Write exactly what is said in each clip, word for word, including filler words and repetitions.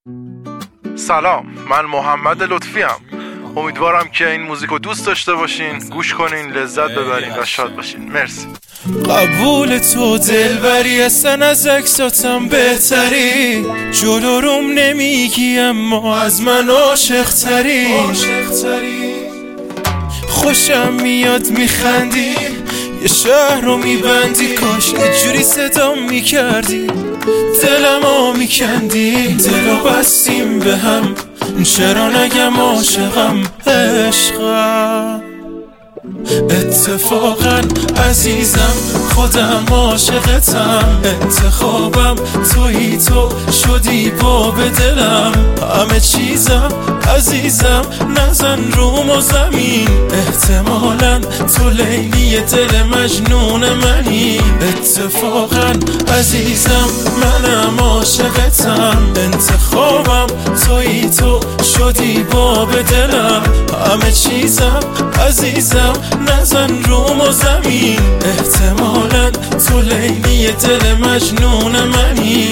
سلام، من محمد لطفی ام. امیدوارم که این موزیک رو دوست داشته باشین، گوش کنین، لذت ببرین و شاد باشین. مرسی. قبول تو دلبری اصلا از عکساتم بهتری، جلو روم نمیگی اما از من عاشق تری. خوشم میاد میخندی، یه شهر رو میبندی، کاش یه جوری صدام میکردی، دلمو میکندی. دلو بستیم به هم، چرا نگم عاشقم عشقم. اتفاقا عزیزم خودم عاشقتم، انتخابم تویی، تو شدی باب دلم. همه چیزم عزیزم نزن روم و زمین، احتمالاً تو لیلی دل مجنون منی. اتفاقا عزیزم منم عاشقتم، انتخابم تویی، تو شدی باب دلم. همه چیزم عزیزم نزن روم و زمین، احتمالاً تو لیلی دل مجنون منی.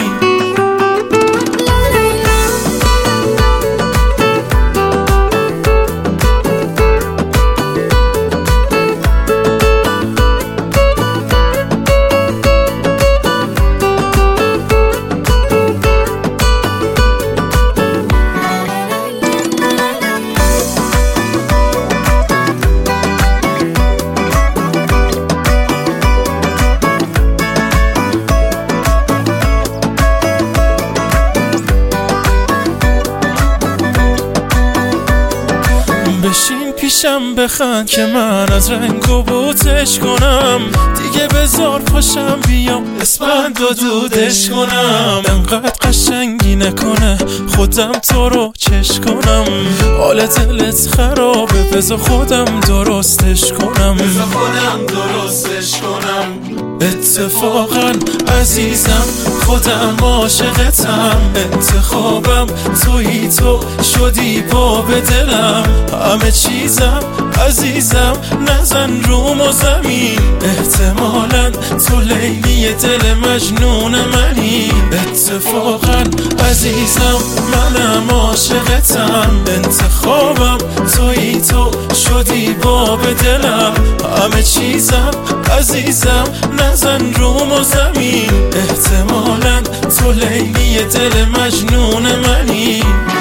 بشین پیشم بخند که من از رنگ و بوتش کنم، دیگه بذار پاشم بیام اسپند و دودش کنم. انقدر قشنگی نکنه خودم تو رو چش کنم، حال دلت خرابه بذار خودم درستش کنم، بذار خودم درستش کنم. اتفاقا عزیزم خودم عاشقتم، انتخابم تویی، تو شدی باب دلم. همه چیزم عزیزم نزن روم و زمین، احتمالاً تو لیلی دل مجنون منی. اتفاقا عزیزم منم عاشقتم، انتخابم تویی، تو شدی باب دلم. همه چیزم عزیزم نزن روم و زمین، احتمالاً تو لیلی دل مجنون منی.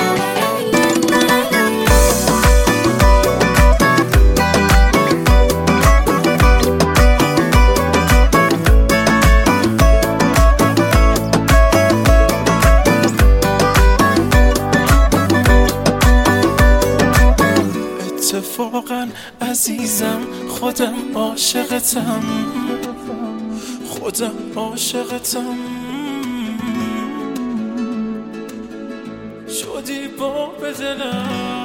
اتفاقا عزیزم خودم عاشقتم، خودم عاشقتم، شدی باب دلم.